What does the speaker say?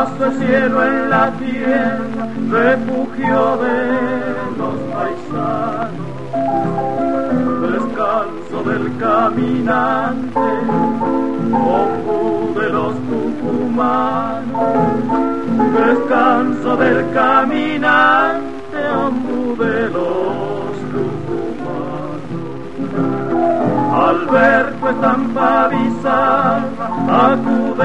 Paso el cielo en la tierra, refugio de los paisanos, descanso del caminante, ombú de los tucumanos, descanso del caminante, ombú de los tucumanos. Al ver tu estampa bizarra, acude